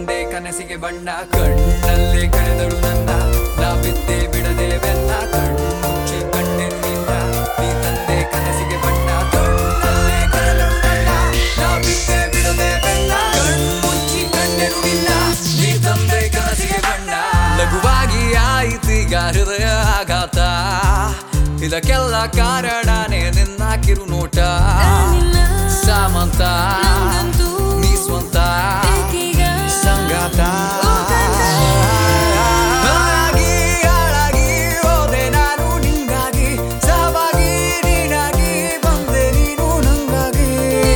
ತಂದೆ ಕನಸಿಗೆ ಬಣ್ಣ ಕಣ್ಣಲ್ಲೇ ಕಳೆದಳು ನನ್ನ ನಾ ಬಿದ್ದೆ ಬಿಡದೆ ಬೆನ್ನ ಕಣ್ಣುಚ್ಚಿ ಕಣ್ಣೆನು ನಿನ್ನ ನೀ ತಂದೆ ಕನಸಿಗೆ ಬಣ್ಣ ಕಣ್ಣಲ್ಲೇ ಕಳೆದಳು ನನ್ನ ನಾ ಬಿದ್ದೆ ಬಿಡದೆ ಬೆನ್ನ ಕಣ್ಣುಚ್ಚಿ ಕಣ್ಣೆನು ನಿನ್ನ ನೀ ತಂದೆ ಕನಸಿಗೆ ಬಣ್ಣ ಲಘುವಾಗಿ ಆಯಿತೀಗ ಹೃದಯ ಆಘಾತ ಇದಕ್ಕೆಲ್ಲ ಕಾರಣನೇ ನಿನ್ನ ಕಿರುನೋಟ ಸಾಮಂತ ನೀ ಸ್ವಂತ ಸಂಗಾತ ಹಾಳಾಗಿ ಹೋದೆ ನಾನು ನಿಂಗಾಗಿ ಸಾವಾಗಿ ನೀನಾಗಿ ಬಂದೆ ನೀನು ನಂಗಾಗಿ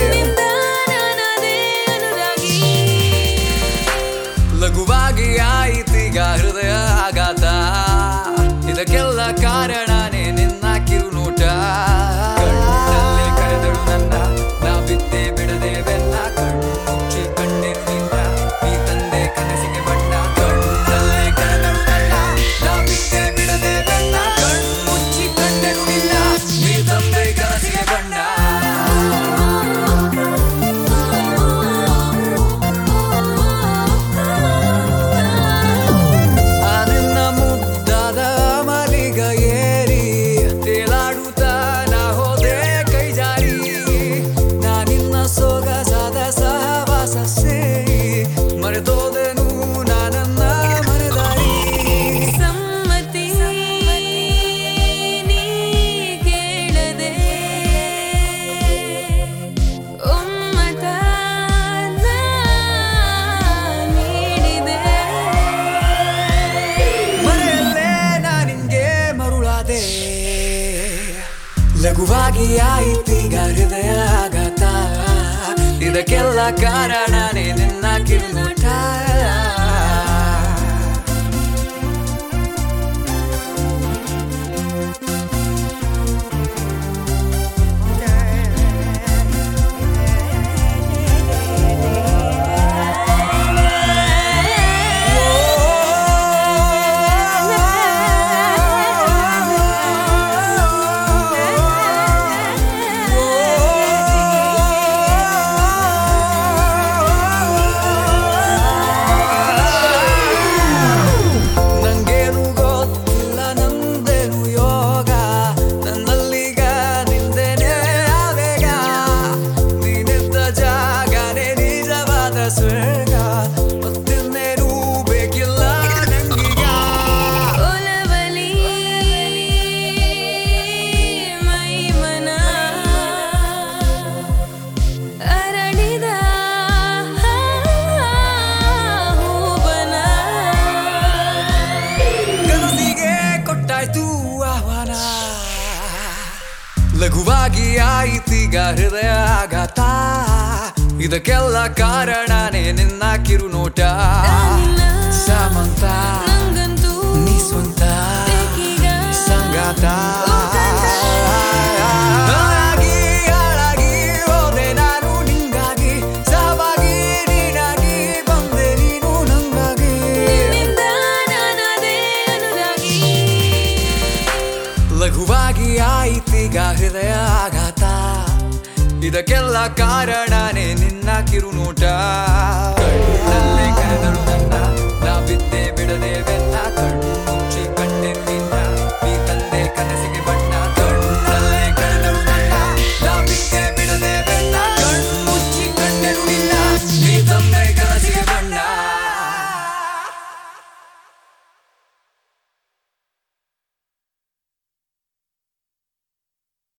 ಲಘುವಾಗಿ ಆಯಿತೀಗ ಹೃದಯ ಆಘಾತ ಇದಕ್ಕೆಲ್ಲ ಕಾರಣನೇ ನಿನ್ನ ಕಿರುನೋಟ ಕಣ್ಣಲ್ಲೇ ಕರೆದಳು ನನ್ನ ನಾ ಬಿದ್ದೆ ಬಿಡದೆ ಬೆನ್ನ ಕಣ್ಣುಚ್ಚಿ ಕಣ್ಣೆನು ನಿನ್ನ ನೀ ತಂದೆ ಕನಸಿಗೆ ಬಣ್ಣ ಕಣ್ಣಲ್ಲೇ ಕರೆದಳು ನನ್ನ ನಾ ಬಿದ್ದೆ ಬಿಡದೆ ಬೆನ್ನ ಕಣ್ಣುಚ್ಚಿ ಕಣ್ಣೆನು ನಿನ್ನ ನೀ ತಂದೆ ಕನಸಿಗೆ ಬಣ್ಣ ಮರೆತೋದೆನು ನಾನನ್ನ ಮರೆದಾರಿ ಸಮ್ಮತಿ ನೀ ಕೇಳದೆ ಒಮ್ಮತ ನೀಡಿದೆ ಮನೆಯಲ್ಲೇ ನಾನಿಂಗೆ ಮರುಳಾದೆ ಲಘುವಾಗಿ ಆಯಿತೀಗ ಹೃದಯ ಆಘಾತ ಇದಕ್ಕೆಲ್ಲ ಕಾರಣನೇ ನಿನ್ನ ಕಿರುನೋಟ ಸ್ವರ್ಗ ಮತ್ತಿನ್ನೇನೂ ಬೇಕಿಲ್ಲ ನಂಗೀಗ ಒಲವಲಿ ಮೈಮನ ಅರಳಿದ ಹೂವನ ಕನಸಿಗೆ ಕೊಟ್ಟಾಯ್ತು ಆಹ್ವಾನ ಲಘುವಾಗಿ ಆಯಿತೀಗ ಹೃದಯ ಆಘಾತ ಇದಕ್ಕೆಲ್ಲ ಕಾರಣನೇ ನಿನ್ನ ಕಿರುನೋಟ ಸಾಮಂತ ನೀ ಸ್ವಂತ ಸಂಗಾತ ಹಾಳಾಗಿ ಹೋದೆ ನಾನು ನಿಂಗಾಗಿ ಸಾವಾಗಿ ನೀನಾಗಿ ಬಂದೆ ನೀನು ನಂಗಾಗಿ ಲಘುವಾಗಿ ಆಯಿತೀಗ ಹೃದಯ ಆಘಾತ ಇದಕ್ಕೆಲ್ಲ ಕಾರಣನೇ ನಿನ್ನ ಕಿರುನೋಟ ಕಣ್ಣಲ್ಲೇ ಕರೆದ